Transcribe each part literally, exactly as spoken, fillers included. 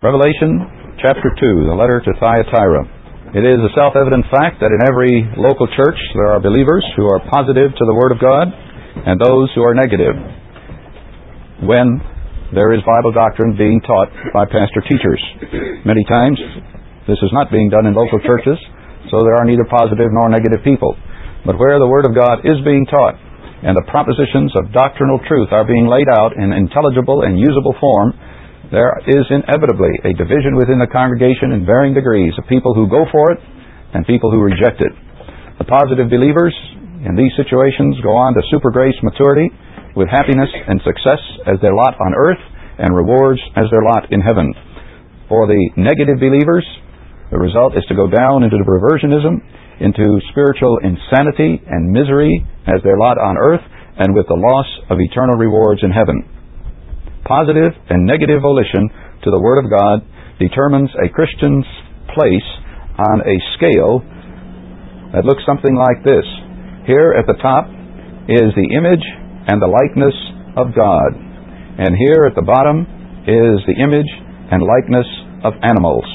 Revelation chapter two, the letter to Thyatira. It is a self-evident fact that in every local church there are believers who are positive to the Word of God and those who are negative when there is Bible doctrine being taught by pastor-teachers. Many times this is not being done in local churches, so there are neither positive nor negative people. But where the Word of God is being taught and the propositions of doctrinal truth are being laid out in intelligible and usable form, there is inevitably a division within the congregation in varying degrees of people who go for it and people who reject it. The positive believers in these situations go on to super grace maturity with happiness and success as their lot on earth and rewards as their lot in heaven. For the negative believers, the result is to go down into reversionism, into spiritual insanity and misery as their lot on earth, and with the loss of eternal rewards in heaven. Positive and negative volition to the Word of God determines a Christian's place on a scale that looks something like this. Here at the top is the image and the likeness of God. And here at the bottom is the image and likeness of animals.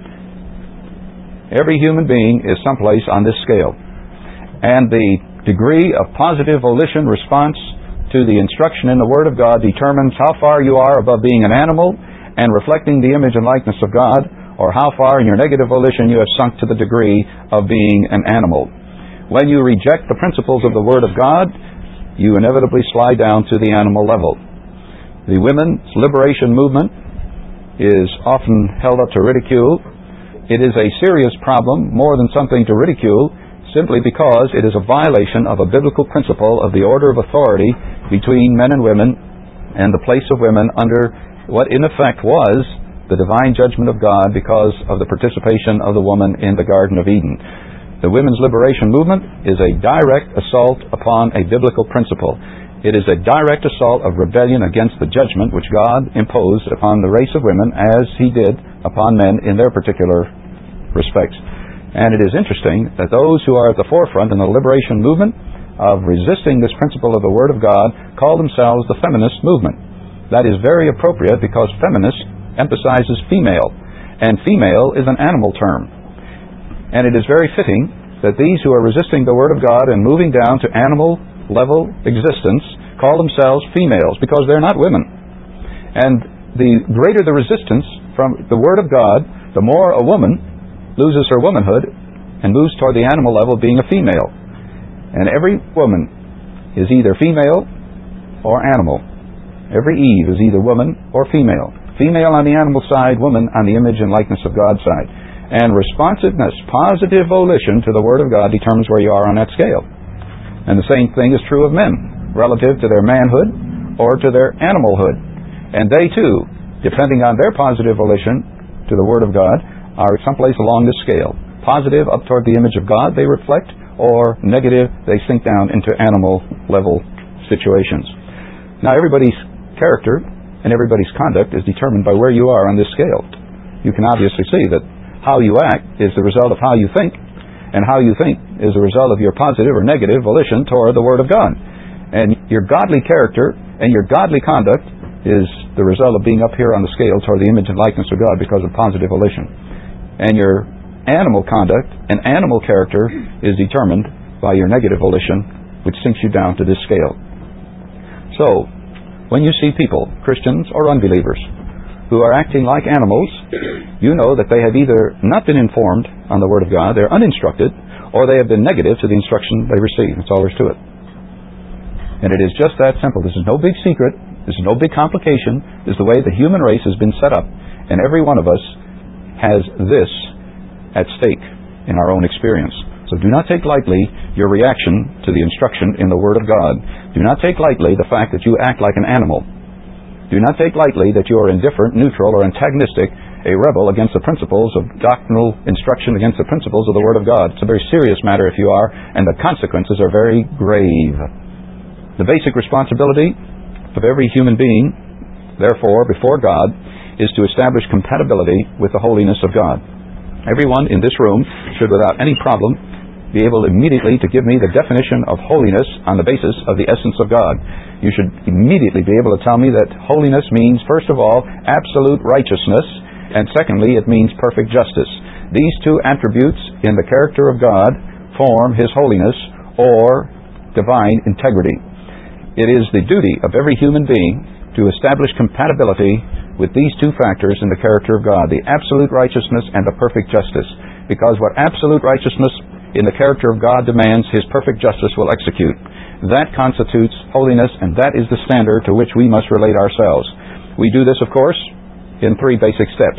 Every human being is someplace on this scale. And the degree of positive volition response to the instruction in the Word of God determines how far you are above being an animal and reflecting the image and likeness of God, or how far in your negative volition you have sunk to the degree of being an animal. When you reject the principles of the Word of God, you inevitably slide down to the animal level. The women's liberation movement is often held up to ridicule. It is a serious problem, more than something to ridicule, simply because it is a violation of a biblical principle of the order of authority between men and women and the place of women under what in effect was the divine judgment of God because of the participation of the woman in the Garden of Eden. The women's liberation movement is a direct assault upon a biblical principle. It is a direct assault of rebellion against the judgment which God imposed upon the race of women as He did upon men in their particular respects. And it is interesting that those who are at the forefront in the liberation movement of resisting this principle of the Word of God call themselves the feminist movement. That is very appropriate because feminist emphasizes female, and female is an animal term. And it is very fitting that these who are resisting the Word of God and moving down to animal level existence call themselves females because they're not women. And the greater the resistance from the Word of God, the more a woman loses her womanhood and moves toward the animal level, being a female. And every woman is either female or animal. Every Eve is either woman or female. Female on the animal side, woman on the image and likeness of God side. And responsiveness, positive volition to the Word of God determines where you are on that scale. And the same thing is true of men, relative to their manhood or to their animalhood. And they too, depending on their positive volition to the Word of God, are someplace along this scale. Positive, up toward the image of God they reflect, or negative, they sink down into animal level situations. Now everybody's character and everybody's conduct is determined by where you are on this scale. You can obviously see that how you act is the result of how you think, and how you think is the result of your positive or negative volition toward the Word of God. And your godly character and your godly conduct is the result of being up here on the scale toward the image and likeness of God because of positive volition. And your animal conduct and animal character is determined by your negative volition, which sinks you down to this scale. So, when you see people, Christians or unbelievers, who are acting like animals, you know that they have either not been informed on the Word of God, they're uninstructed, or they have been negative to the instruction they receive. That's all there is to it. And it is just that simple. This is no big secret. This is no big complication. This is the way the human race has been set up. And every one of us has this at stake in our own experience. So do not take lightly your reaction to the instruction in the Word of God. Do not take lightly the fact that you act like an animal. Do not take lightly that you are indifferent, neutral, or antagonistic, a rebel against the principles of doctrinal instruction, against the principles of the Word of God. It's a very serious matter if you are, and the consequences are very grave. The basic responsibility of every human being, therefore, before God, is to establish compatibility with the holiness of God. Everyone in this room should, without any problem, be able immediately to give me the definition of holiness on the basis of the essence of God. You should immediately be able to tell me that holiness means, first of all, absolute righteousness, And secondly, it means perfect justice. These two attributes in the character of God form His holiness or divine integrity. It is the duty of every human being to establish compatibility with these two factors in the character of God, the absolute righteousness and the perfect justice. Because what absolute righteousness in the character of God demands, His perfect justice will execute. That constitutes holiness, and that is the standard to which we must relate ourselves. We do this, of course, in three basic steps.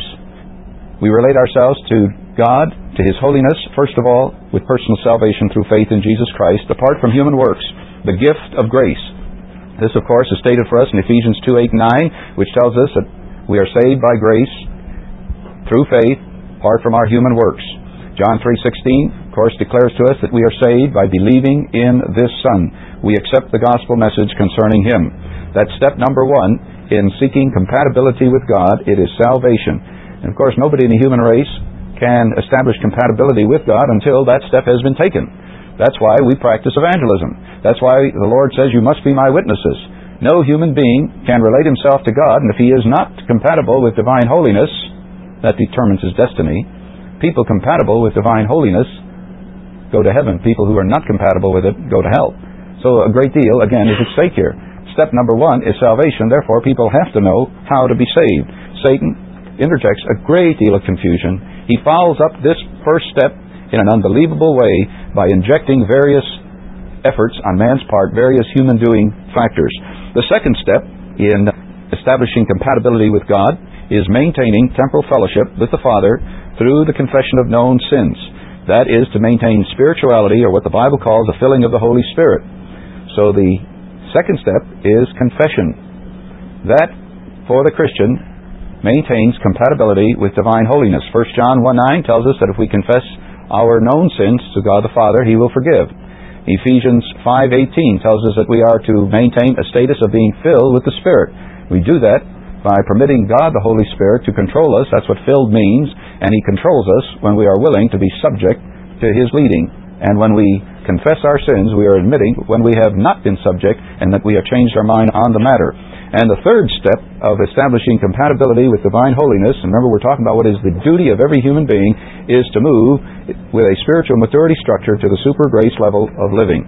We relate ourselves to God, to His holiness, first of all, with personal salvation through faith in Jesus Christ, apart from human works, the gift of grace. This, of course, is stated for us in Ephesians two, eight, and nine, which tells us that we are saved by grace through faith, apart from our human works. John three sixteen, of course, declares to us that we are saved by believing in this Son. We accept the gospel message concerning Him. That's step number one in seeking compatibility with God. It is salvation. And, of course, nobody in the human race can establish compatibility with God until that step has been taken. That's why we practice evangelism. That's why the Lord says, you must be my witnesses. No human being can relate himself to God, and if he is not compatible with divine holiness, that determines his destiny. People compatible with divine holiness go to heaven. People who are not compatible with it go to hell. So a great deal, again, is at stake here. Step number one is salvation. Therefore, people have to know how to be saved. Satan interjects a great deal of confusion. He follows up this first step in an unbelievable way by injecting various efforts on man's part, various human doing factors. The second step in establishing compatibility with God is maintaining temporal fellowship with the Father through the confession of known sins. That is to maintain spirituality, or what the Bible calls the filling of the Holy Spirit. So the second step is confession. That, for the Christian, maintains compatibility with divine holiness. First John one nine tells us that if we confess our known sins to God the Father, He will forgive. Ephesians five eighteen tells us that we are to maintain a status of being filled with the Spirit. We do that by permitting God the Holy Spirit to control us. That's what filled means, and He controls us when we are willing to be subject to His leading. And when we confess our sins, we are admitting when we have not been subject and that we have changed our mind on the matter. And the third step of establishing compatibility with divine holiness, and remember we're talking about what is the duty of every human being, is to move with a spiritual maturity structure to the super grace level of living.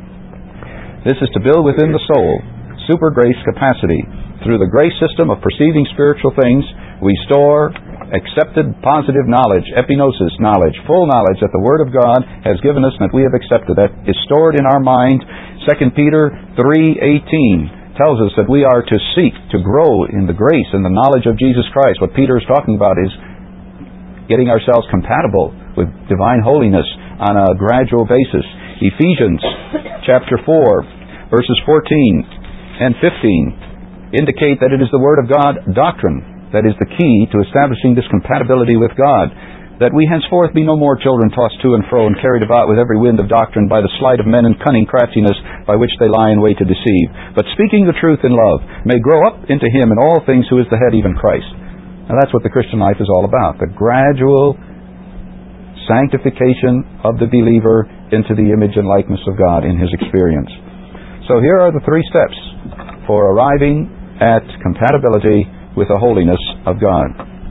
This is to build within the soul super grace capacity. Through the grace system of perceiving spiritual things, we store accepted positive knowledge, epignosis knowledge, full knowledge that the Word of God has given us and that we have accepted. That is stored in our mind. Second Peter three eighteen tells us that we are to seek to grow in the grace and the knowledge of Jesus Christ. What Peter is talking about is getting ourselves compatible with divine holiness on a gradual basis. Ephesians chapter four, verses fourteen and fifteen indicate that it is the Word of God doctrine that is the key to establishing this compatibility with God, that we henceforth be no more children tossed to and fro and carried about with every wind of doctrine by the sleight of men and cunning craftiness by which they lie in wait to deceive, but speaking the truth in love may grow up into Him in all things who is the head, even Christ. Now that's what the Christian life is all about, the gradual sanctification of the believer into the image and likeness of God in his experience. So here are the three steps for arriving at compatibility with the holiness of God.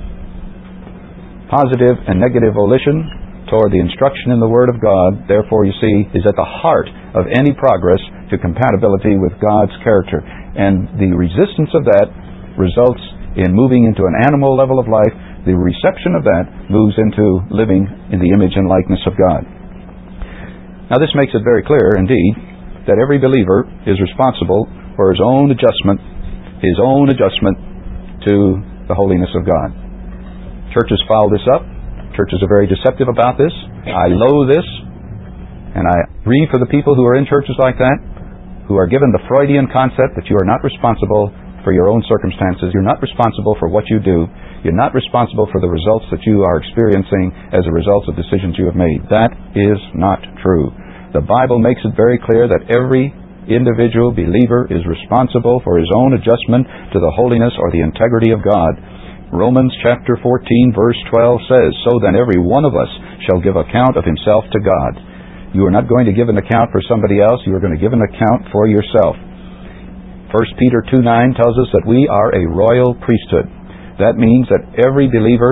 Positive and negative volition toward the instruction in the Word of God, therefore, you see, is at the heart of any progress to compatibility with God's character. And the resistance of that results in moving into an animal level of life. The reception of that moves into living in the image and likeness of God. Now, this makes it very clear, indeed, that every believer is responsible for his own adjustment, his own adjustment to the holiness of God. Churches foul this up. Churches are very deceptive about this. I loathe this, and I grieve for the people who are in churches like that, who are given the Freudian concept that you are not responsible for your own circumstances. You're not responsible for what you do. You're not responsible for the results that you are experiencing as a result of decisions you have made. That is not true. The Bible makes it very clear that every individual believer is responsible for his own adjustment to the holiness or the integrity of God. Romans chapter fourteen verse twelve says, "So then every one of us shall give account of himself to God." You are not going to give an account for somebody else. You are going to give an account for yourself. First Peter two nine tells us that we are a royal priesthood. That means that every believer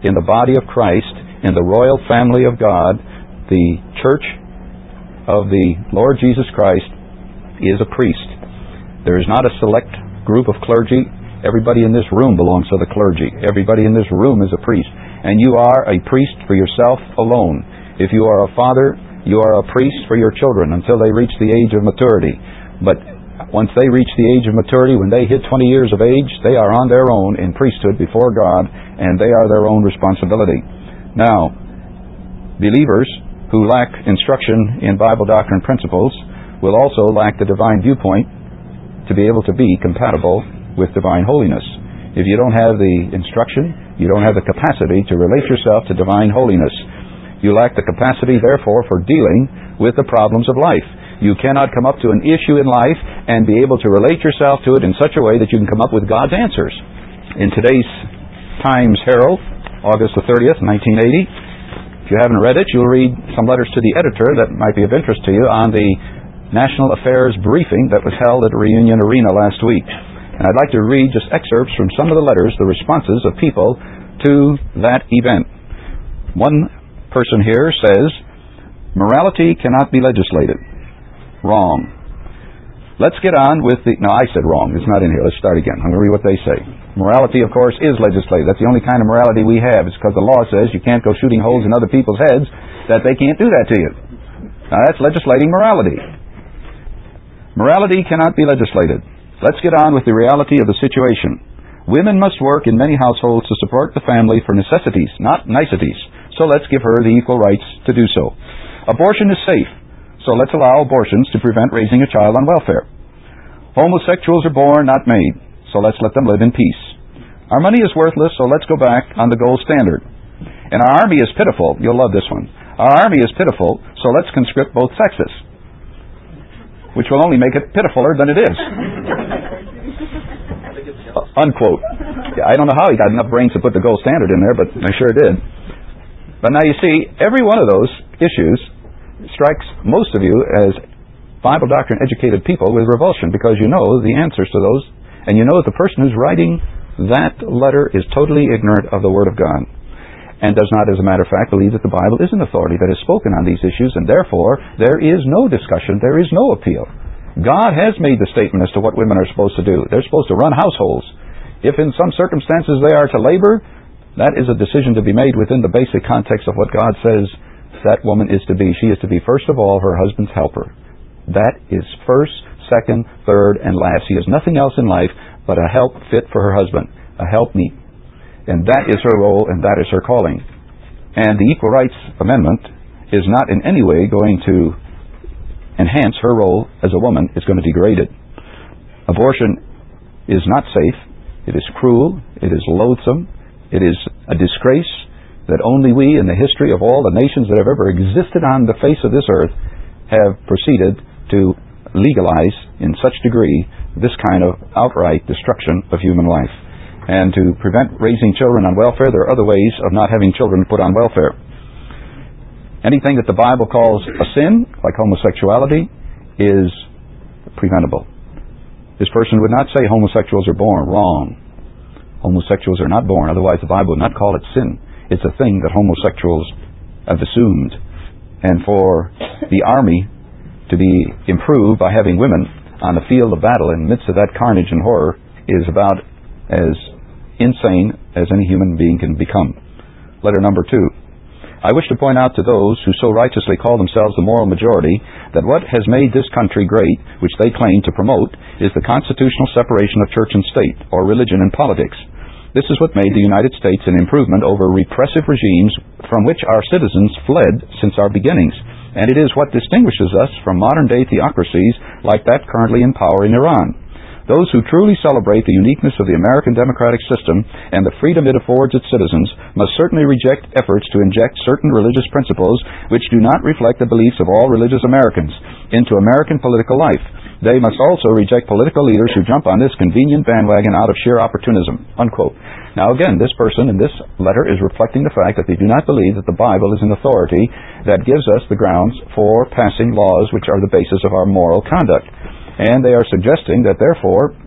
in the body of Christ, in the royal family of God, the church of the Lord Jesus Christ is a priest. There is not a select group of clergy. Everybody in this room belongs to the clergy. Everybody in this room is a priest. And you are a priest for yourself alone. If you are a father, you are a priest for your children until they reach the age of maturity. But once they reach the age of maturity, when they hit twenty years of age, they are on their own in priesthood before God, and they are their own responsibility. Now, believers who lack instruction in Bible doctrine principles will also lack the divine viewpoint to be able to be compatible with divine holiness. If you don't have the instruction, you don't have the capacity to relate yourself to divine holiness. You lack the capacity, therefore, for dealing with the problems of life. You cannot come up to an issue in life and be able to relate yourself to it in such a way that you can come up with God's answers. In today's Times Herald, August the thirtieth, nineteen eighty, if you haven't read it, you'll read some letters to the editor that might be of interest to you on the National Affairs briefing that was held at Reunion Arena last week. And I'd like to read just excerpts from some of the letters, the responses of people to that event. One person here says, morality cannot be legislated. Wrong. Let's get on with the... No, I said wrong. It's not in here. Let's start again. I'm going to read what they say. Morality, of course, is legislated. That's the only kind of morality we have. It's because the law says you can't go shooting holes in other people's heads, that they can't do that to you. Now, that's legislating morality. Morality cannot be legislated. Let's get on with the reality of the situation. Women must work in many households to support the family for necessities, not niceties. So let's give her the equal rights to do so. Abortion is safe, so let's allow abortions to prevent raising a child on welfare. Homosexuals are born, not made, so let's let them live in peace. Our money is worthless, so let's go back on the gold standard. And our army is pitiful. You'll love this one. Our army is pitiful, so let's conscript both sexes, which will only make it pitifuler than it is. Uh, unquote. Yeah, I don't know how he got enough brains to put the gold standard in there, but I sure did. But now you see, every one of those issues strikes most of you as Bible doctrine educated people with revulsion, because you know the answers to those, and you know that the person who's writing that letter is totally ignorant of the Word of God, and does not, as a matter of fact, believe that the Bible is an authority that has spoken on these issues, and therefore there is no discussion, there is no appeal. God has made the statement as to what women are supposed to do. They're supposed to run households. If in some circumstances they are to labor, that is a decision to be made within the basic context of what God says that woman is to be. She is to be, first of all, her husband's helper. That is first, second, third, and last. She has nothing else in life but a help fit for her husband, a helpmeet. And that is her role, and that is her calling. And the Equal Rights Amendment is not in any way going to enhance her role as a woman. It's going to degrade it. Abortion is not safe. It is cruel. It is loathsome. It is a disgrace that only we in the history of all the nations that have ever existed on the face of this earth have proceeded to legalize in such degree this kind of outright destruction of human life. And to prevent raising children on welfare, there are other ways of not having children put on welfare. Anything that the Bible calls a sin, like homosexuality, is preventable. This person would not say homosexuals are born. Wrong. Homosexuals are not born, otherwise the Bible would not call it sin. It's a thing that homosexuals have assumed. And for the army to be improved by having women on the field of battle in the midst of that carnage and horror is about as insane as any human being can become. Letter number two. I wish to point out to those who so righteously call themselves the moral majority that what has made this country great, which they claim to promote, is the constitutional separation of church and state, or religion and politics. This is what made the United States an improvement over repressive regimes from which our citizens fled since our beginnings, and it is what distinguishes us from modern-day theocracies like that currently in power in Iran. Those who truly celebrate the uniqueness of the American democratic system and the freedom it affords its citizens must certainly reject efforts to inject certain religious principles which do not reflect the beliefs of all religious Americans into American political life. They must also reject political leaders who jump on this convenient bandwagon out of sheer opportunism." Unquote. Now again, this person in this letter is reflecting the fact that they do not believe that the Bible is an authority that gives us the grounds for passing laws which are the basis of our moral conduct. And they are suggesting that therefore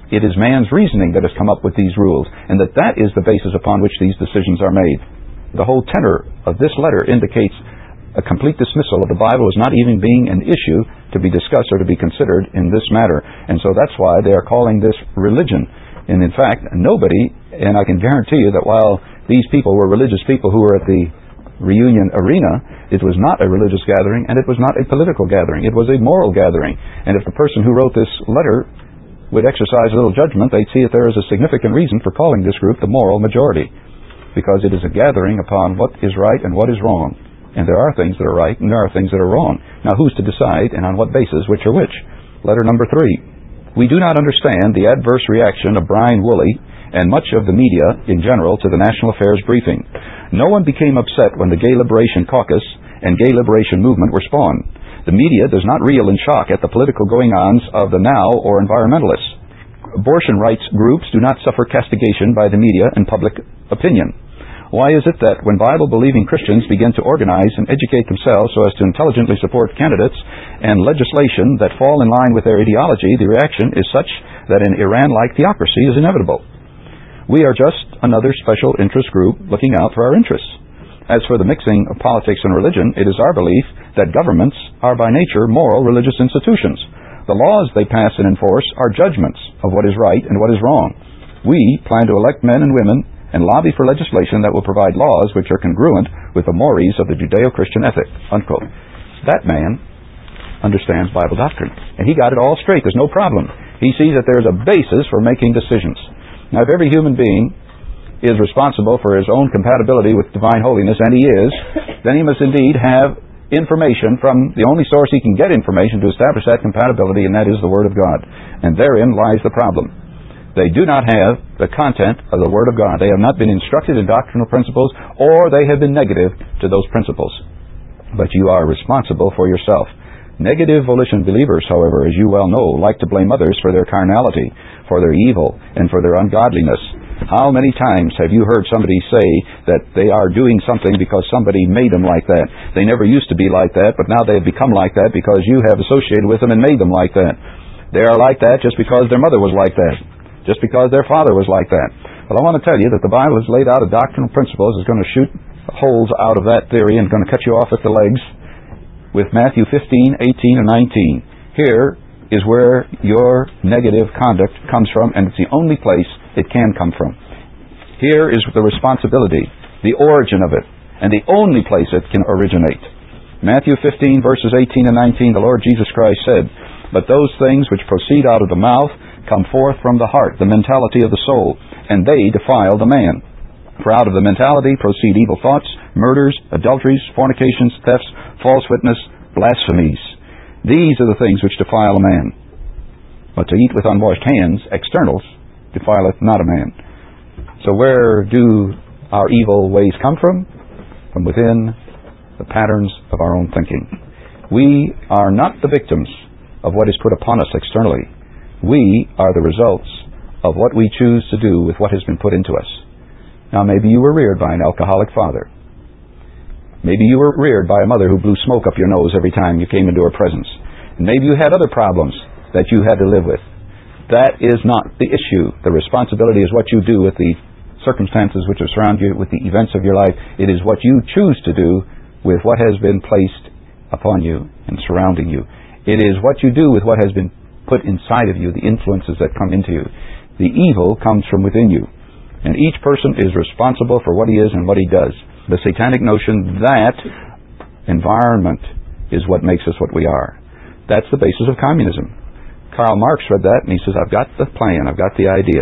It is man's reasoning that has come up with these rules, and that that is the basis upon which these decisions are made. The whole tenor of this letter indicates a complete dismissal of the Bible as not even being an issue to be discussed or to be considered in this matter. And so that's why they are calling this religion. And in fact, nobody, and I can guarantee you that while these people were religious people who were at the reunion arena, it was not a religious gathering, and it was not a political gathering. It was a moral gathering. And if the person who wrote this letter would exercise a little judgment, they'd see that there is a significant reason for calling this group the moral majority, because it is a gathering upon what is right and what is wrong. And there are things that are right and there are things that are wrong. Now, who's to decide, and on what basis, which are which? Letter number three. We do not understand the adverse reaction of Brian Woolley and much of the media in general to the National Affairs briefing. No one became upset when the Gay Liberation Caucus and Gay Liberation Movement were spawned. The media does not reel in shock at the political going-ons of the now or environmentalists. Abortion rights groups do not suffer castigation by the media and public opinion. Why is it that when Bible-believing Christians begin to organize and educate themselves so as to intelligently support candidates and legislation that fall in line with their ideology, the reaction is such that an Iran-like theocracy is inevitable? We are just another special interest group looking out for our interests. As for the mixing of politics and religion, it is our belief that governments are by nature moral religious institutions. The laws they pass and enforce are judgments of what is right and what is wrong. We plan to elect men and women and lobby for legislation that will provide laws which are congruent with the mores of the Judeo-Christian ethic." Unquote. That man understands Bible doctrine, and he got it all straight. There's no problem. He sees that there's a basis for making decisions. Now, if every human being is responsible for his own compatibility with divine holiness, and he is, then he must indeed have information from the only source he can get information to establish that compatibility, and that is the Word of God. And therein lies the problem. They do not have the content of the Word of God. They have not been instructed in doctrinal principles, or they have been negative to those principles. But you are responsible for yourself. Negative volition believers, however, as you well know, like to blame others for their carnality, for their evil, and for their ungodliness. How many times have you heard somebody say that they are doing something because somebody made them like that? They never used to be like that, but now they have become like that because you have associated with them and made them like that. They are like that just because their mother was like that, just because their father was like that. But I want to tell you that the Bible has laid out a doctrinal principle that's going to shoot holes out of that theory and going to cut you off at the legs with Matthew fifteen, eighteen, and nineteen. Here is where your negative conduct comes from, and it's the only place it can come from. Here is the responsibility, the origin of it, and the only place it can originate. Matthew fifteen, verses eighteen and nineteen, the Lord Jesus Christ said, "But those things which proceed out of the mouth come forth from the heart, the mentality of the soul, and they defile the man. For out of the mentality proceed evil thoughts, murders, adulteries, fornications, thefts, false witness, blasphemies. These are the things which defile a man. But to eat with unwashed hands, externals, defileth not a man." So where do our evil ways come from? From within the patterns of our own thinking. We are not the victims of what is put upon us externally. We are the results of what we choose to do with what has been put into us. Now, maybe you were reared by an alcoholic father. Maybe you were reared by a mother who blew smoke up your nose every time you came into her presence. And maybe you had other problems that you had to live with. That is not the issue. The responsibility is what you do with the circumstances which have surrounded you, with the events of your life. It is what you choose to do with what has been placed upon you and surrounding you. It is what you do with what has been put inside of you, the influences that come into you. The evil comes from within you. And each person is responsible for what he is and what he does. The satanic notion that environment is what makes us what we are. That's the basis of communism. Karl Marx read that and he says, I've got the plan, I've got the idea.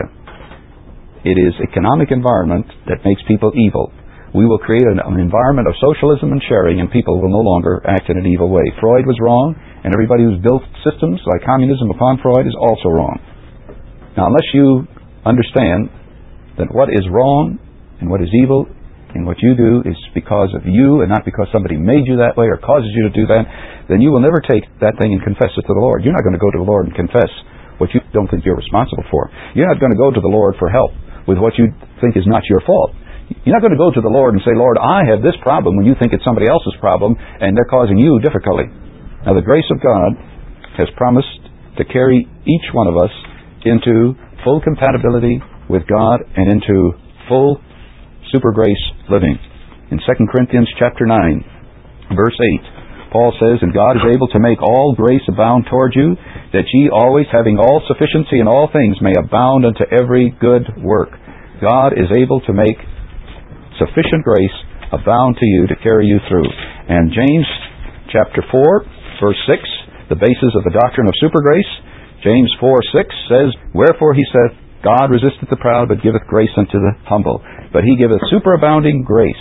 It is economic environment that makes people evil. We will create an, an environment of socialism and sharing, and people will no longer act in an evil way. Freud was wrong, and everybody who's built systems like communism upon Freud is also wrong. Now, unless you understand that what is wrong and what is evil and what you do is because of you and not because somebody made you that way or causes you to do that, then you will never take that thing and confess it to the Lord. You're not going to go to the Lord and confess what you don't think you're responsible for. You're not going to go to the Lord for help with what you think is not your fault. You're not going to go to the Lord and say, Lord, I have this problem, when you think it's somebody else's problem and they're causing you difficulty. Now, the grace of God has promised to carry each one of us into full compatibility with God and into full super grace living. In Second Corinthians chapter nine, verse eight, Paul says, "And God is able to make all grace abound toward you, that ye always, having all sufficiency in all things, may abound unto every good work." God is able to make sufficient grace abound to you to carry you through. And James chapter four, verse six, the basis of the doctrine of super grace, James four six says, "Wherefore he saith, God resisteth the proud, but giveth grace unto the humble. But he giveth superabounding grace."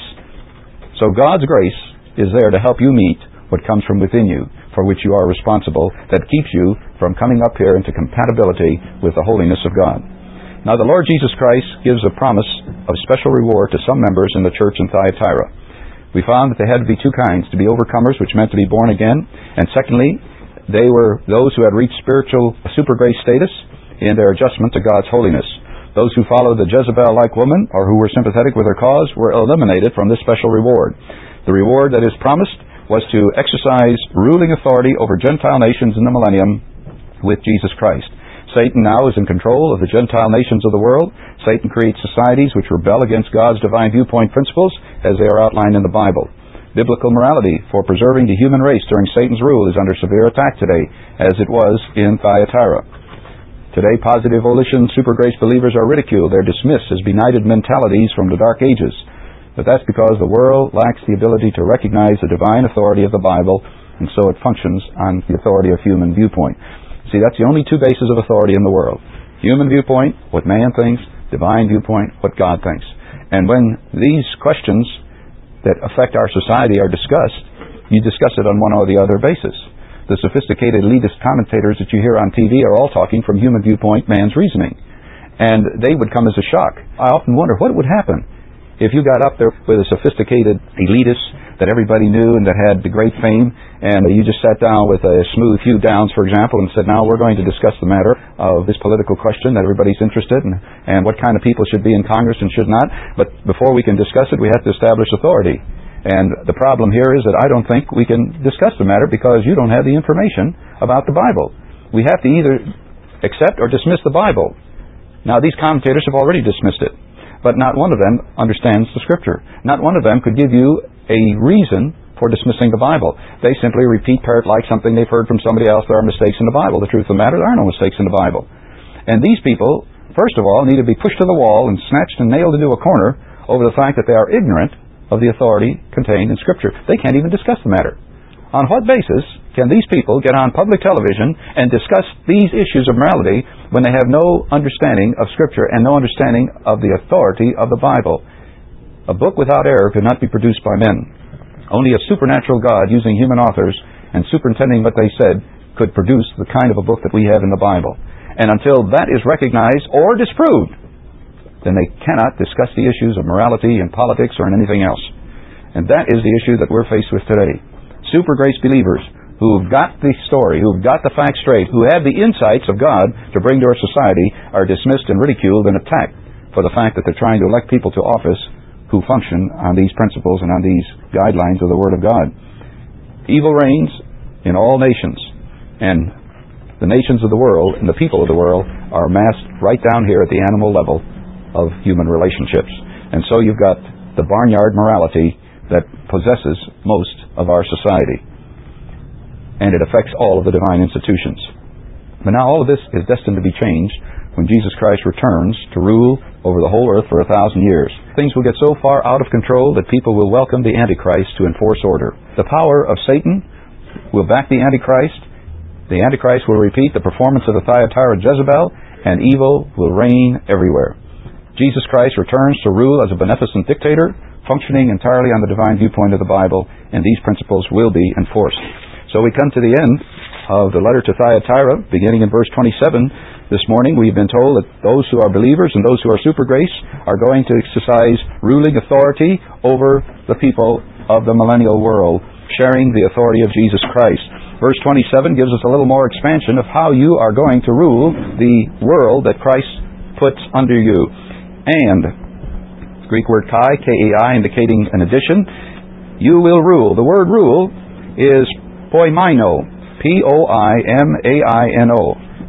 So God's grace is there to help you meet what comes from within you, for which you are responsible, that keeps you from coming up here into compatibility with the holiness of God. Now the Lord Jesus Christ gives a promise of special reward to some members in the church in Thyatira. We found that they had to be two kinds: to be overcomers, which meant to be born again, and secondly, they were those who had reached spiritual super grace status in their adjustment to God's holiness. Those who followed the Jezebel-like woman, or who were sympathetic with her cause, were eliminated from this special reward. The reward that is promised was to exercise ruling authority over Gentile nations in the millennium with Jesus Christ. Satan now is in control of the Gentile nations of the world. Satan creates societies which rebel against God's divine viewpoint principles as they are outlined in the Bible. Biblical morality for preserving the human race during Satan's rule is under severe attack today, as it was in Thyatira. Today, positive volition super grace believers are ridiculed. They're dismissed as benighted mentalities from the Dark Ages. But that's because the world lacks the ability to recognize the divine authority of the Bible, and so it functions on the authority of human viewpoint. See, that's the only two bases of authority in the world. Human viewpoint, what man thinks; divine viewpoint, what God thinks. And when these questions that affect our society are discussed, you discuss it on one or the other basis. The sophisticated elitist commentators that you hear on T V are all talking from human viewpoint, man's reasoning. And they would come as a shock. I often wonder what would happen if you got up there with a sophisticated elitist that everybody knew and that had the great fame, and you just sat down with a smooth Hugh Downs, for example, and said, "Now we're going to discuss the matter of this political question that everybody's interested in, and what kind of people should be in Congress and should not. But before we can discuss it, we have to establish authority." And the problem here is that I don't think we can discuss the matter because you don't have the information about the Bible. We have to either accept or dismiss the Bible. Now, these commentators have already dismissed it, but not one of them understands the Scripture. Not one of them could give you a reason for dismissing the Bible. They simply repeat parrot-like something they've heard from somebody else. There are mistakes in the Bible. The truth of the matter, there are no mistakes in the Bible. And these people, first of all, need to be pushed to the wall and snatched and nailed into a corner over the fact that they are ignorant of the authority contained in Scripture. They can't even discuss the matter. On what basis can these people get on public television and discuss these issues of morality when they have no understanding of Scripture and no understanding of the authority of the Bible? A book without error could not be produced by men. Only a supernatural God, using human authors and superintending what they said, could produce the kind of a book that we have in the Bible. And until that is recognized or disproved, then they cannot discuss the issues of morality and politics or anything else. And that is the issue that we're faced with today. Super grace believers who've got the story, who've got the facts straight, who have the insights of God to bring to our society, are dismissed and ridiculed and attacked for the fact that they're trying to elect people to office who function on these principles and on these guidelines of the Word of God. Evil reigns in all nations, and the nations of the world and the people of the world are massed right down here at the animal level of human relationships. And so you've got the barnyard morality that possesses most of our society, and it affects all of the divine institutions. But now all of this is destined to be changed when Jesus Christ returns to rule over the whole earth for a thousand years. Things will get so far out of control that people will welcome the Antichrist to enforce order. The power of Satan will back the Antichrist. The Antichrist will repeat the performance of the Thyatira Jezebel, and evil will reign everywhere. Jesus Christ returns to rule as a beneficent dictator, functioning entirely on the divine viewpoint of the Bible, and these principles will be enforced. So we come to the end of the letter to Thyatira, beginning in verse twenty-seven. This morning we've been told that those who are believers and those who are super grace are going to exercise ruling authority over the people of the millennial world, sharing the authority of Jesus Christ. Verse twenty-seven gives us a little more expansion of how you are going to rule the world that Christ puts under you. And, the Greek word kai, K A I, indicating an addition, you will rule. The word rule is poimaino, P O I M A I N O.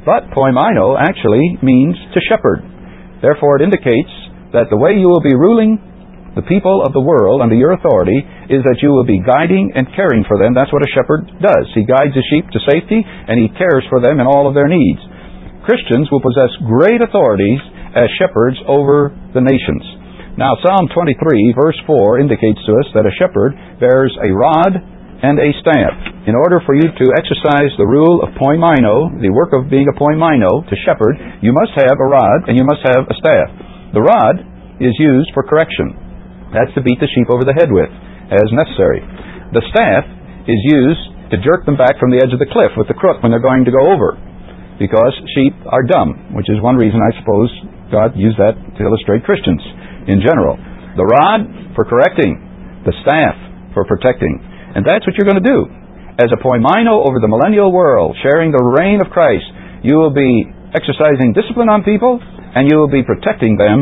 But poimaino actually means to shepherd. Therefore, it indicates that the way you will be ruling the people of the world under your authority is that you will be guiding and caring for them. That's what a shepherd does. He guides his sheep to safety, and he cares for them in all of their needs. Christians will possess great authorities as shepherds over the nations. Now, Psalm twenty-three, verse four, indicates to us that a shepherd bears a rod and a staff. In order for you to exercise the rule of poimaino, the work of being a poimaino, to shepherd, you must have a rod and you must have a staff. The rod is used for correction. That's to beat the sheep over the head with, as necessary. The staff is used to jerk them back from the edge of the cliff with the crook when they're going to go over, because sheep are dumb, which is one reason, I suppose, God used that to illustrate Christians in general. The rod for correcting, the staff for protecting. And that's what you're going to do. As a poimaino over the millennial world, sharing the reign of Christ, you will be exercising discipline on people, and you will be protecting them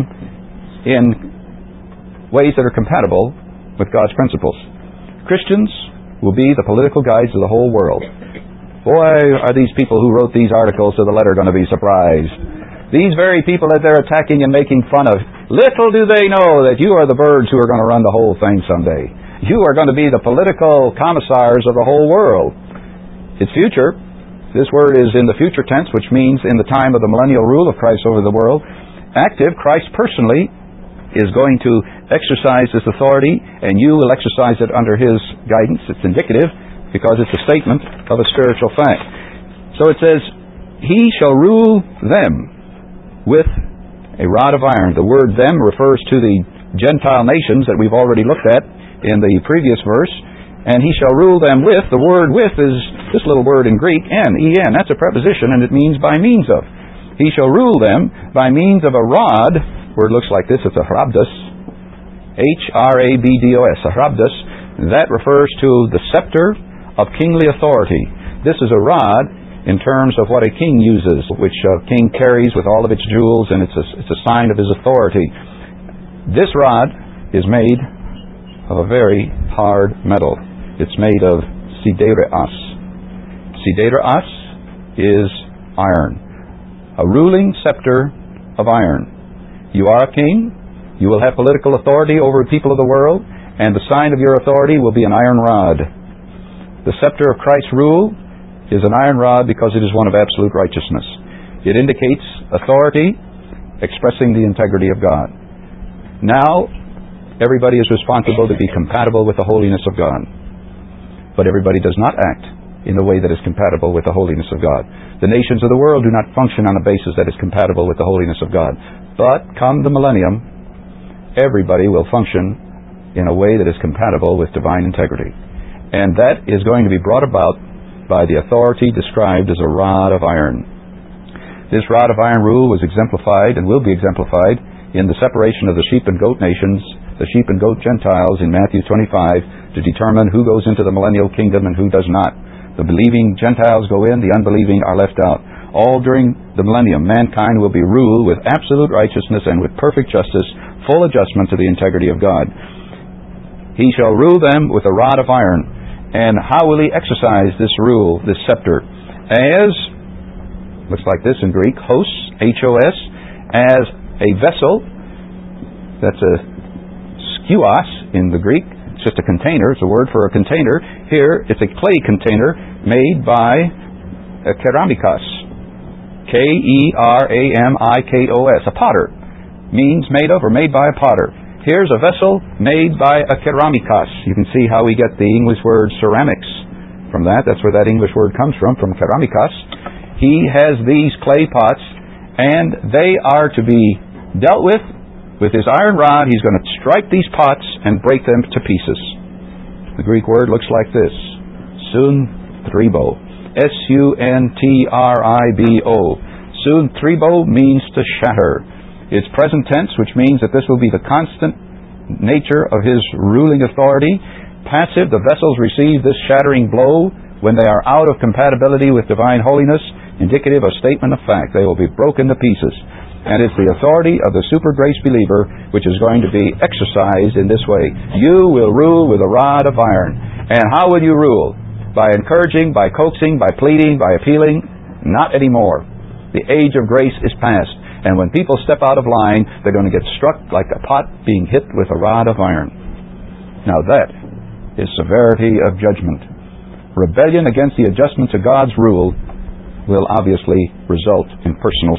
in ways that are compatible with God's principles. Christians will be the political guides of the whole world. Boy, are these people who wrote these articles to the letter going to be surprised. These very people that they're attacking and making fun of, little do they know that you are the birds who are going to run the whole thing someday. You are going to be the political commissars of the whole world. It's future. This word is in the future tense, which means in the time of the millennial rule of Christ over the world. Active, Christ personally is going to exercise this authority, and you will exercise it under His guidance. It's indicative because it's a statement of a spiritual fact. So it says, He shall rule them with a rod of iron. The word them refers to the Gentile nations that we've already looked at in the previous verse. And He shall rule them with, the word with is this little word in Greek, en, en. That's a preposition, and it means by means of. He shall rule them by means of a rod. Word looks like this. It's a hrabdus. H R A B D O S. A hrabdus. That refers to the scepter of kingly authority. This is a rod in terms of what a king uses, which a king carries with all of its jewels, and it's a, it's a sign of his authority. This rod is made of a very hard metal. It's made of sidereas. Sidereas is iron. A ruling scepter of iron. You are a king. You will have political authority over the people of the world, and the sign of your authority will be an iron rod. The scepter of Christ's rule is an iron rod because it is one of absolute righteousness. It indicates authority expressing the integrity of God. Now, everybody is responsible to be compatible with the holiness of God. But everybody does not act in the way that is compatible with the holiness of God. The nations of the world do not function on a basis that is compatible with the holiness of God. But come the millennium, everybody will function in a way that is compatible with divine integrity. And that is going to be brought about by the authority described as a rod of iron. This rod of iron rule was exemplified and will be exemplified in the separation of the sheep and goat nations, the sheep and goat Gentiles in Matthew twenty-five, to determine who goes into the millennial kingdom and who does not. The believing Gentiles go in, the unbelieving are left out. All during the millennium, mankind will be ruled with absolute righteousness and with perfect justice, full adjustment to the integrity of God. He shall rule them with a rod of iron. And how will He exercise this rule, this scepter? As, looks like this in Greek, hos, H O S, as a vessel. That's a skuos in the Greek. It's just a container. It's a word for a container. Here, it's a clay container made by a keramikos. K E R A M I K O S. A potter. Means made of or made by a potter. Here's a vessel made by a keramikos. You can see how we get the English word ceramics from that. That's where that English word comes from, from keramikos. He has these clay pots, and they are to be dealt with. With his iron rod, he's going to strike these pots and break them to pieces. The Greek word looks like this. Sunthribo. S U N T R I B O. Sunthribo means to shatter. It's present tense, which means that this will be the constant nature of His ruling authority. Passive, the vessels receive this shattering blow when they are out of compatibility with divine holiness, indicative of statement of fact. They will be broken to pieces. And it's the authority of the super grace believer which is going to be exercised in this way. You will rule with a rod of iron. And how will you rule? By encouraging, by coaxing, by pleading, by appealing? Not anymore. The age of grace is past. And when people step out of line, they're going to get struck like a pot being hit with a rod of iron. Now that is severity of judgment. Rebellion against the adjustments of God's rule will obviously result in personal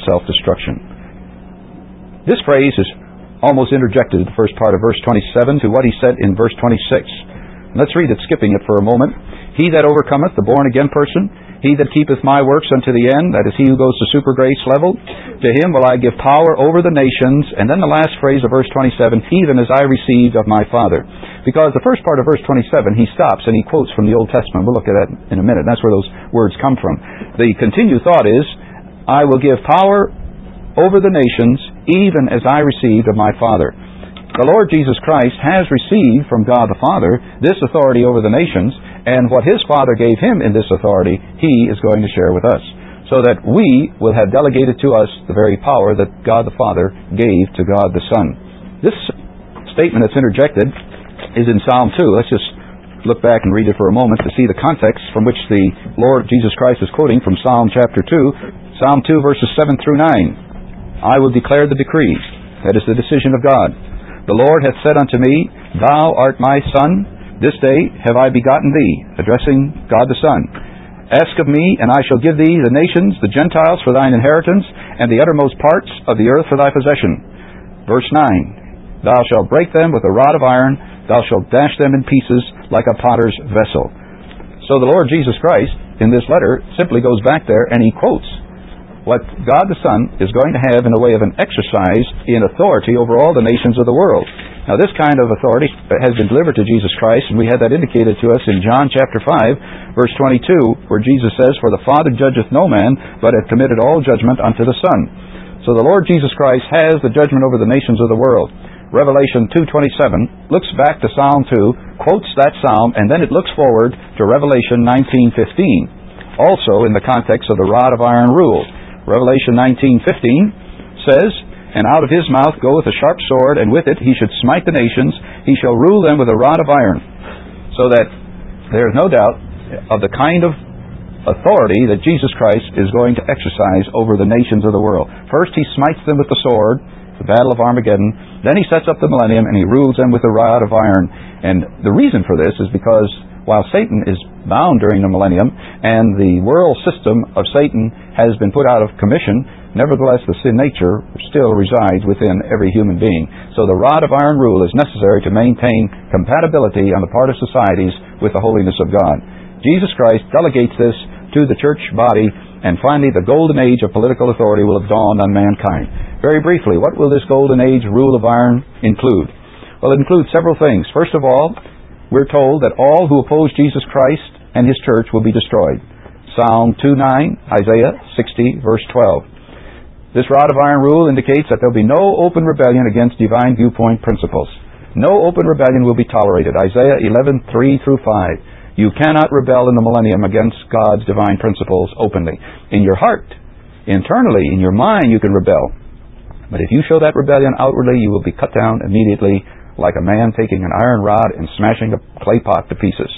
self-destruction. This phrase is almost interjected in the first part of verse twenty-seven to what he said in verse twenty-six. Let's read it, skipping it for a moment. He that overcometh, the born-again person, he that keepeth my works unto the end, that is he who goes to super grace level, to him will I give power over the nations. And then the last phrase of verse twenty-seven, even as I received of my Father. Because the first part of verse twenty-seven, he stops and he quotes from the Old Testament. We'll look at that in a minute. That's where those words come from. The continued thought is, I will give power over the nations, even as I received of my Father. The Lord Jesus Christ has received from God the Father this authority over the nations, and what His Father gave Him in this authority, He is going to share with us, so that we will have delegated to us the very power that God the Father gave to God the Son. This statement that's interjected is in Psalm two. Let's just look back and read it for a moment to see the context from which the Lord Jesus Christ is quoting from Psalm chapter two. Psalm two, verses seven through nine. I will declare the decrees. That is the decision of God. The Lord hath said unto me, Thou art my Son, this day have I begotten thee, addressing God the Son. Ask of me, and I shall give thee the nations, the Gentiles for thine inheritance, and the uttermost parts of the earth for thy possession. Verse nine, Thou shalt break them with a rod of iron, thou shalt dash them in pieces like a potter's vessel. So the Lord Jesus Christ, in this letter, simply goes back there and he quotes what God the Son is going to have in a way of an exercise in authority over all the nations of the world. Now this kind of authority has been delivered to Jesus Christ, and we had that indicated to us in John chapter five, verse twenty-two, where Jesus says, For the Father judgeth no man, but hath committed all judgment unto the Son. So the Lord Jesus Christ has the judgment over the nations of the world. Revelation two twenty-seven looks back to Psalm two, quotes that psalm, and then it looks forward to Revelation nineteen fifteen, also in the context of the rod of iron rule. Revelation nineteen fifteen says, And out of his mouth goeth a sharp sword, and with it he should smite the nations. He shall rule them with a rod of iron. So that there is no doubt of the kind of authority that Jesus Christ is going to exercise over the nations of the world. First he smites them with the sword, the battle of Armageddon. Then he sets up the millennium, and he rules them with a rod of iron. And the reason for this is because while Satan is bound during the millennium, and the world system of Satan has been put out of commission, nevertheless the sin nature still resides within every human being. So the rod of iron rule is necessary to maintain compatibility on the part of societies with the holiness of God. Jesus Christ delegates this to the church body, and finally the golden age of political authority will have dawned on mankind. Very briefly, what will this golden age rule of iron include? Well, it includes several things. First of all, we're told that all who oppose Jesus Christ and His church will be destroyed. Psalm two nine, Isaiah sixty, verse twelve. This rod of iron rule indicates that there will be no open rebellion against divine viewpoint principles. No open rebellion will be tolerated. Isaiah eleven, three through five. You cannot rebel in the millennium against God's divine principles openly. In your heart, internally, in your mind, you can rebel. But if you show that rebellion outwardly, you will be cut down immediately, like a man taking an iron rod and smashing a clay pot to pieces.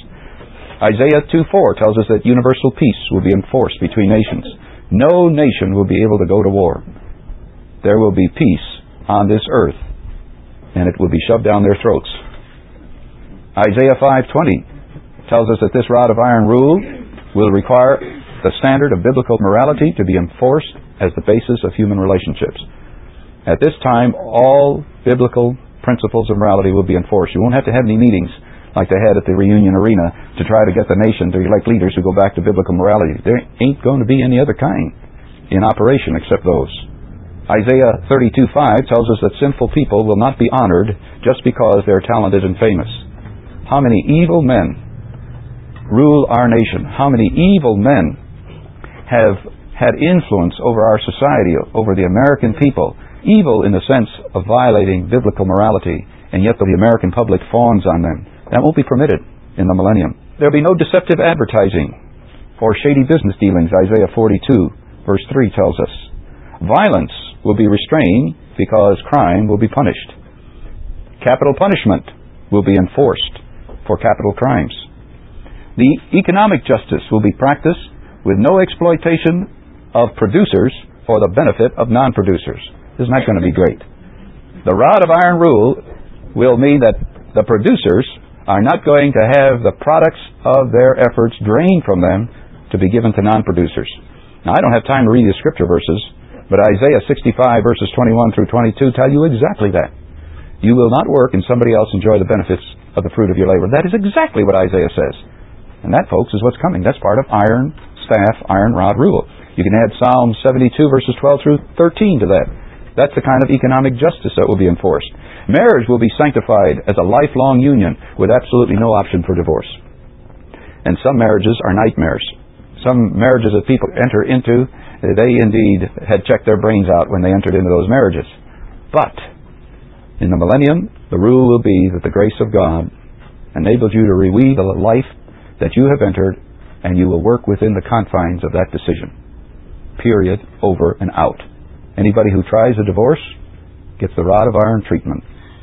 Isaiah two four tells us that universal peace will be enforced between nations. No nation will be able to go to war. There will be peace on this earth, and it will be shoved down their throats. Isaiah five twenty tells us that this rod of iron rule will require the standard of biblical morality to be enforced as the basis of human relationships. At this time, all biblical principles of morality will be enforced. You won't have to have any meetings like they had at the Reunion Arena to try to get the nation to elect leaders who go back to biblical morality. There ain't going to be any other kind in operation except those. Isaiah thirty-two five tells us that sinful people will not be honored just because they're talented and famous. How many evil men rule our nation? How many evil men have had influence over our society, over the American people? Evil in the sense of violating biblical morality, and yet the American public fawns on them. That won't be permitted in the millennium. There'll be no deceptive advertising or shady business dealings, Isaiah forty-two, verse three tells us. Violence will be restrained because crime will be punished. Capital punishment will be enforced for capital crimes. The economic justice will be practiced with no exploitation of producers for the benefit of non-producers. Isn't that going to be great? The rod of iron rule will mean that the producers are not going to have the products of their efforts drained from them to be given to non-producers. Now, I don't have time to read the scripture verses, but Isaiah sixty-five verses twenty-one through twenty-two tell you exactly that. You will not work and somebody else enjoy the benefits of the fruit of your labor. That is exactly what Isaiah says. And that, folks, is what's coming. That's part of iron staff, iron rod rule. You can add Psalm seventy-two verses twelve through thirteen to that. That's the kind of economic justice that will be enforced. Marriage will be sanctified as a lifelong union with absolutely no option for divorce. And some marriages are nightmares. Some marriages that people enter into, they indeed had checked their brains out when they entered into those marriages. But in the millennium, the rule will be that the grace of God enables you to reweave the life that you have entered, and you will work within the confines of that decision. Period. Over and out. Anybody who tries a divorce gets the rod of iron treatment.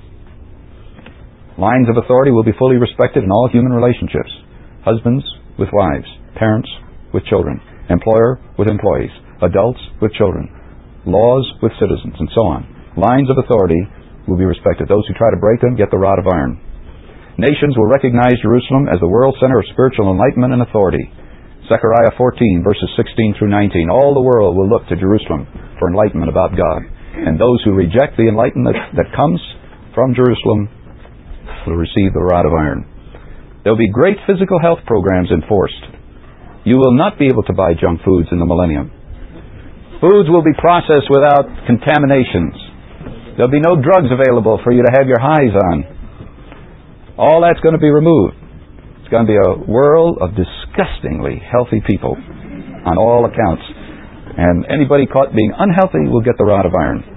Lines of authority will be fully respected in all human relationships. Husbands with wives, parents with children, employer with employees, adults with children, laws with citizens, and so on. Lines of authority will be respected. Those who try to break them get the rod of iron. Nations will recognize Jerusalem as the world center of spiritual enlightenment and authority. Zechariah fourteen, verses sixteen through nineteen. All the world will look to Jerusalem for enlightenment about God. And those who reject the enlightenment that comes from Jerusalem will receive the rod of iron. There will be great physical health programs enforced. You will not be able to buy junk foods in the millennium. Foods will be processed without contaminations. There will be no drugs available for you to have your highs on. All that's going to be removed. It's going to be a world of disgustingly healthy people on all accounts. And anybody caught being unhealthy will get the rod of iron.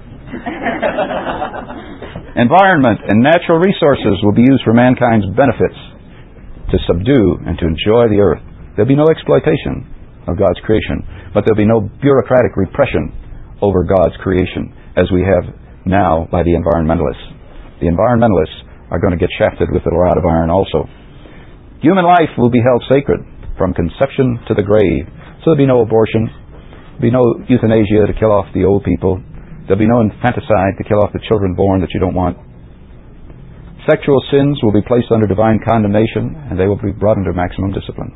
Environment and natural resources will be used for mankind's benefits, to subdue and to enjoy the earth. There'll be no exploitation of God's creation, but there'll be no bureaucratic repression over God's creation as we have now by the environmentalists. The environmentalists are going to get shafted with the rod of iron also. Human life will be held sacred from conception to the grave. So there'll be no abortion. There'll be no euthanasia to kill off the old people. There'll be no infanticide to kill off the children born that you don't want. Sexual sins will be placed under divine condemnation, and they will be brought under maximum discipline.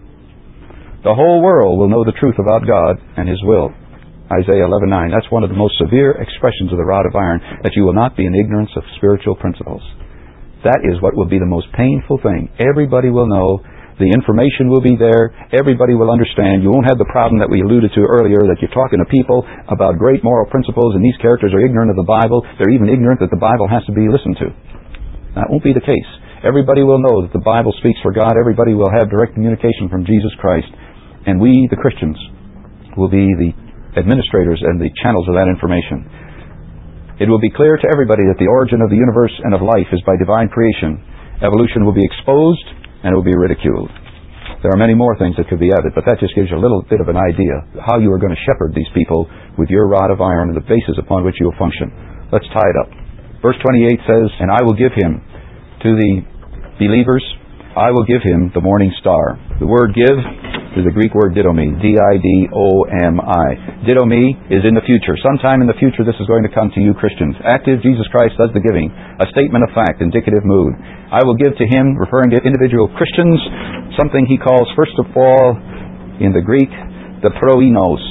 The whole world will know the truth about God and His will. Isaiah eleven nine. That's one of the most severe expressions of the rod of iron, that you will not be in ignorance of spiritual principles. That is what will be the most painful thing. Everybody will know. The information will be there. Everybody will understand. You won't have the problem that we alluded to earlier, that you're talking to people about great moral principles, and these characters are ignorant of the Bible. They're even ignorant that the Bible has to be listened to. That won't be the case. Everybody will know that the Bible speaks for God. Everybody will have direct communication from Jesus Christ. And we, the Christians, will be the administrators and the channels of that information. It will be clear to everybody that the origin of the universe and of life is by divine creation. Evolution will be exposed and it will be ridiculed. There are many more things that could be added, but that just gives you a little bit of an idea how you are going to shepherd these people with your rod of iron and the basis upon which you will function. Let's tie it up. Verse twenty-eight says, "And I will give him to the believers, I will give him the morning star." The word give is the Greek word didomi, D I D O M I. Didomi is in the future. Sometime in the future this is going to come to you Christians. Active, Jesus Christ does the giving. A statement of fact, indicative mood. I will give to him, referring to individual Christians, something he calls first of all in the Greek, the proinos.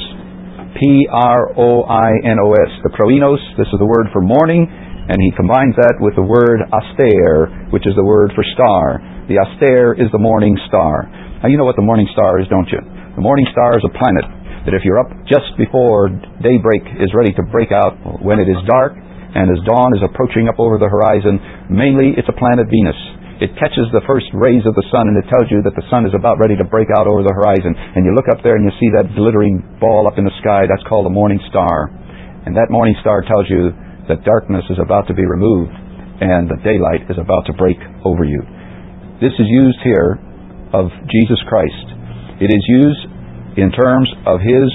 P R O I N O S. The proinos, this is the word for morning, and he combines that with the word aster, which is the word for star. The aster is the morning star. Now, you know what the morning star is, don't you? The morning star is a planet that if you're up just before daybreak is ready to break out, when it is dark and as dawn is approaching up over the horizon, mainly it's a planet Venus. It catches the first rays of the sun and it tells you that the sun is about ready to break out over the horizon. And you look up there and you see that glittering ball up in the sky. That's called the morning star. And that morning star tells you that darkness is about to be removed and the daylight is about to break over you. This is used here of Jesus Christ. It is used in terms of His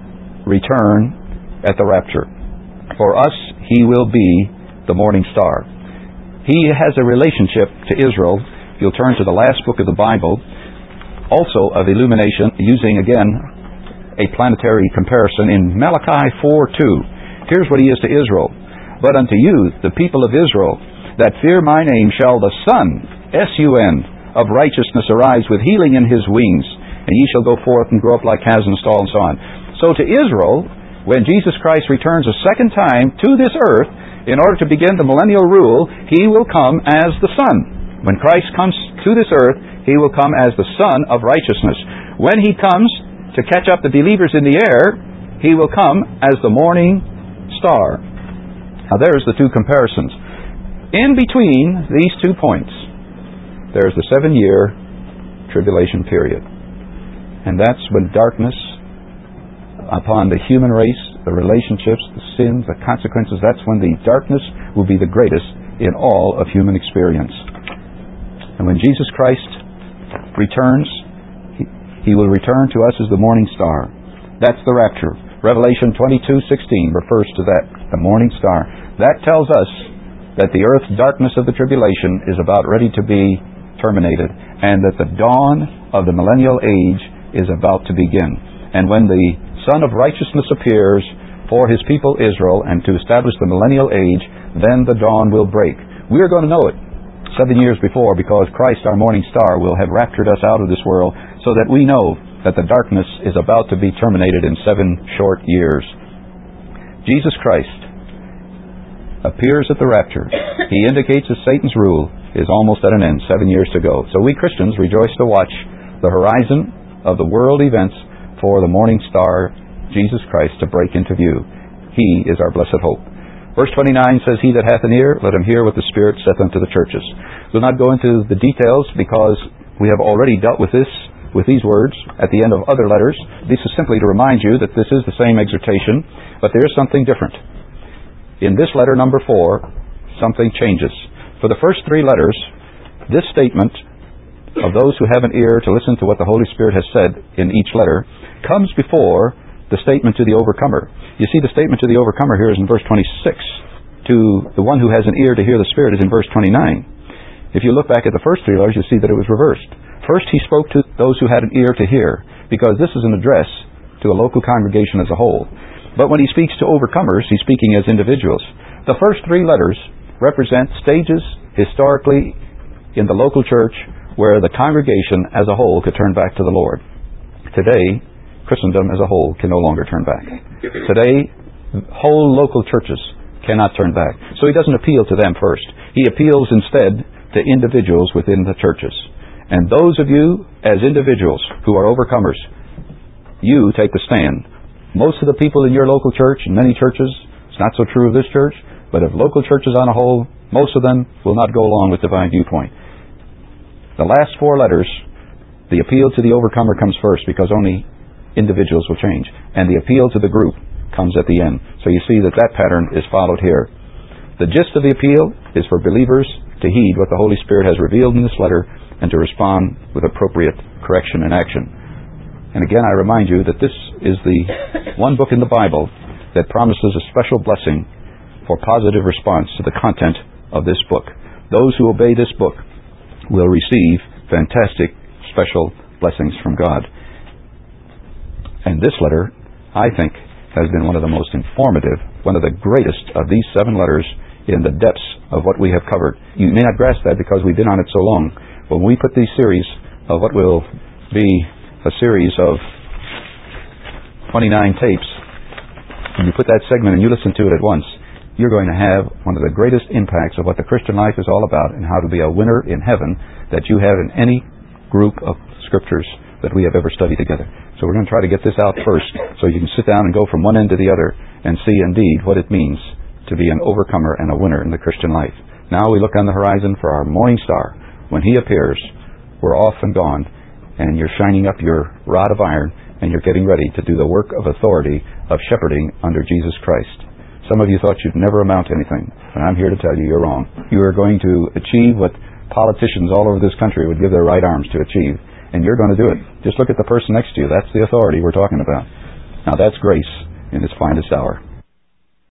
return at the rapture. For us, He will be the morning star. He has a relationship to Israel. You'll turn to the last book of the Bible, also of illumination, using again a planetary comparison in Malachi four two. Here's what he is to Israel. But unto you, the people of Israel, that fear my name, shall the Son, S U N, of righteousness arise with healing in his wings, and ye shall go forth and grow up like calves in the stall, and so on. So to Israel, when Jesus Christ returns a second time to this earth, in order to begin the millennial rule, he will come as the Son. When Christ comes to this earth, he will come as the Son of righteousness. When he comes to catch up the believers in the air, he will come as the morning star. Now there's the two comparisons. In between these two points, there's the seven-year tribulation period. And that's when darkness upon the human race, the relationships, the sins, the consequences, that's when the darkness will be the greatest in all of human experience. And when Jesus Christ returns, he, he will return to us as the morning star. That's the rapture. Revelation twenty-two sixteen refers to that, the morning star. That tells us that the earth's darkness of the tribulation is about ready to be terminated, and that the dawn of the millennial age is about to begin. And when the Son of righteousness appears for his people Israel and to establish the millennial age, then the dawn will break. We are going to know it seven years before, because Christ, our morning star, will have raptured us out of this world, so that we know that the darkness is about to be terminated in seven short years. Jesus Christ appears at the rapture. He indicates that Satan's rule is almost at an end, seven years to go. So we Christians rejoice to watch the horizon of the world events for the morning star, Jesus Christ, to break into view. He is our blessed hope. Verse twenty-nine says, He that hath an ear, let him hear what the Spirit saith unto the churches. We'll not go into the details, because we have already dealt with this, with these words at the end of other letters. This is simply to remind you that this is the same exhortation, but there is something different. In this letter, number four, something changes. For the first three letters, this statement of those who have an ear to listen to what the Holy Spirit has said in each letter comes before the statement to the overcomer. You see, the statement to the overcomer here is in verse twenty-six. To the one who has an ear to hear the Spirit is in verse twenty-nine. If you look back at the first three letters, you see that it was reversed. First, he spoke to those who had an ear to hear, because this is an address to a local congregation as a whole. But when he speaks to overcomers, he's speaking as individuals. The first three letters represent stages historically in the local church where the congregation as a whole could turn back to the Lord. Today, Christendom as a whole can no longer turn back. Today, whole local churches cannot turn back. So he doesn't appeal to them first. He appeals instead to individuals within the churches. And those of you as individuals who are overcomers, you take the stand. Most of the people in your local church, and many churches, it's not so true of this church, but of local churches on a whole, most of them will not go along with divine viewpoint. The last four letters, the appeal to the overcomer comes first, because only individuals will change. And the appeal to the group comes at the end. So you see that that pattern is followed here. The gist of the appeal is for believers to heed what the Holy Spirit has revealed in this letter and to respond with appropriate correction and action. And again, I remind you that this is the one book in the Bible that promises a special blessing for positive response to the content of this book. Those who obey this book will receive fantastic special blessings from God. And this letter, I think, has been one of the most informative, one of the greatest of these seven letters in the depths of what we have covered. You may not grasp that because we've been on it so long. But when we put these series of what will be a series of twenty-nine tapes, and you put that segment and you listen to it at once, you're going to have one of the greatest impacts of what the Christian life is all about and how to be a winner in heaven that you have in any group of scriptures that we have ever studied together. So we're going to try to get this out first so you can sit down and go from one end to the other and see indeed what it means to be an overcomer and a winner in the Christian life. Now we look on the horizon for our morning star. When he appears, we're off and gone, and you're shining up your rod of iron, and you're getting ready to do the work of authority of shepherding under Jesus Christ. Some of you thought you'd never amount to anything, and I'm here to tell you you're wrong. You are going to achieve what politicians all over this country would give their right arms to achieve, and you're going to do it. Just look at the person next to you. That's the authority we're talking about. Now that's grace in its finest hour.